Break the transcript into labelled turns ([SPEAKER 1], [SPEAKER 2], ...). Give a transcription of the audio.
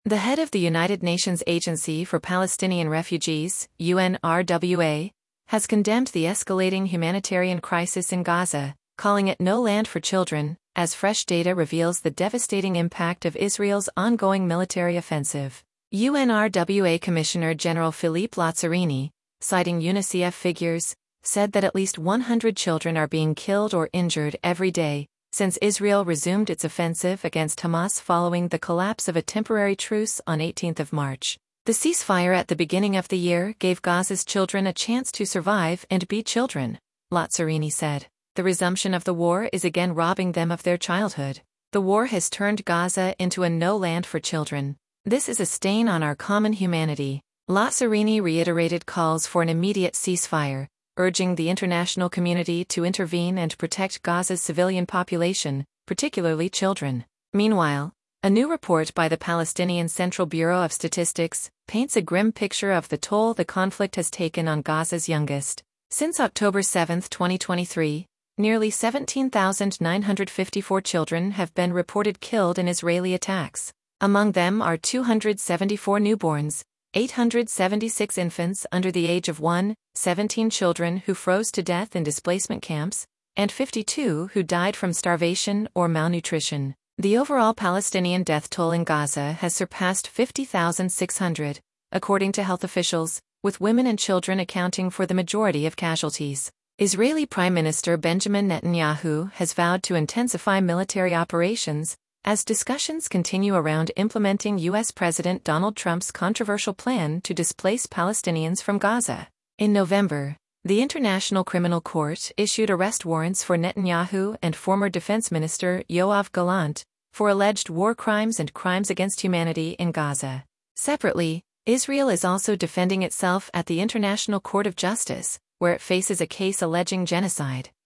[SPEAKER 1] The head of the United Nations Agency for Palestinian Refugees, UNRWA, has condemned the escalating humanitarian crisis in Gaza, calling it no land for children, as fresh data reveals the devastating impact of Israel's ongoing military offensive. UNRWA Commissioner General Philippe Lazzarini, citing UNICEF figures, said that at least 100 children are being killed or injured every day since Israel resumed its offensive against Hamas following the collapse of a temporary truce on 18 March. The ceasefire at the beginning of the year gave Gaza's children a chance to survive and be children, Lazzarini said. The resumption of the war is again robbing them of their childhood. The war has turned Gaza into a no land for children. This is a stain on our common humanity. Lazzarini reiterated calls for an immediate ceasefire, urging the international community to intervene and protect Gaza's civilian population, particularly children. Meanwhile, a new report by the Palestinian Central Bureau of Statistics paints a grim picture of the toll the conflict has taken on Gaza's youngest. Since October 7, 2023, nearly 17,954 children have been reported killed in Israeli attacks. Among them are 274 newborns, 876 infants under the age of 1, 17 children who froze to death in displacement camps, and 52 who died from starvation or malnutrition. The overall Palestinian death toll in Gaza has surpassed 50,600, according to health officials, with women and children accounting for the majority of casualties. Israeli Prime Minister Benjamin Netanyahu has vowed to intensify military operations as discussions continue around implementing U.S. President Donald Trump's controversial plan to displace Palestinians from Gaza. In November, the International Criminal Court issued arrest warrants for Netanyahu and former Defense Minister Yoav Gallant for alleged war crimes and crimes against humanity in Gaza. Separately, Israel is also defending itself at the International Court of Justice, where it faces a case alleging genocide.